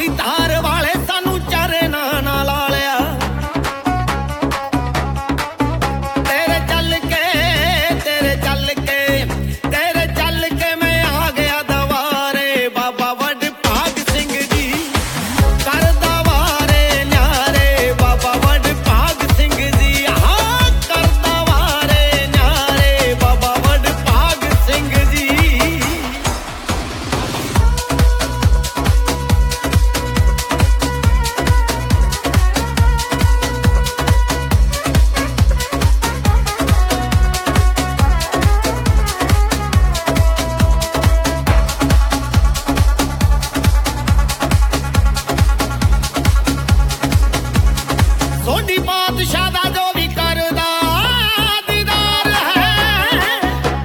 ਦੀ ਧਾਰ ਵਾਲੇ ਸਾਨੂੰ ਚਾਰੇ ਨਾ ਲਾ ਲਿਆ ਤੇਰੇ ਚੱਲ ਕੇ ਮੈਂ ਆ ਗਿਆ ਦਵਾਰੇ ਬਾਬਾ ਵਡਭਾਗ ਸਿੰਘ ਜੀ ਕਰਦਾ ਵਾਰੇ ਨਿਆਰੇ ਬਾਬਾ ਵਡਭਾਗ ਸਿੰਘ ਜੀ ਹਾਂ ਕਰਦਾ ਵਾਰੇ ਨਿਆਰੇ ਬਾਬਾ ਵਡਭਾਗ ਸਿੰਘ ਜੀ ਸੋਢੀ ਬਾਦਸ਼ਾਹ ਦਾ ਜੋ ਵੀ ਕਰਦਾ ਦੀਦਾਰ ਹੈ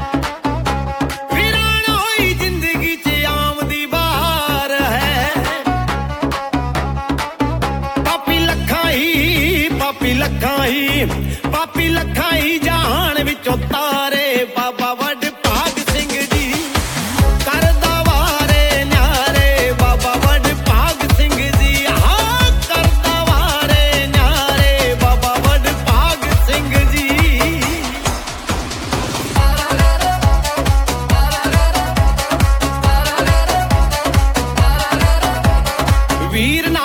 ਵੀਰਾਨ ਹੋਈ ਜ਼ਿੰਦਗੀ 'ਚ ਆਮਦੀ ਬਾਹਰ ਹੈ ਪਾਪੀ ਲੱਖਾਂ ਹੀ ਜਹਾਨ ਵਿੱਚੋਂ ਤਾਰੇ ਬਾਬਾ ਵਡਭਾਗ ਸਿੰਘ ਜੀ ਕਰਦਾ ਵਾਰੇ ਨਿਆਰੇ ਬਾਬਾ ਵਡਭਾਗ ਸਿੰਘ ਜੀ ਹਾਂ ਕਰਦਾ ਵਾਰੇ ਨਿਆਰੇ ਬਾਬਾ ਵਡਭਾਗ ਸਿੰਘ ਜੀ ਵੀਰ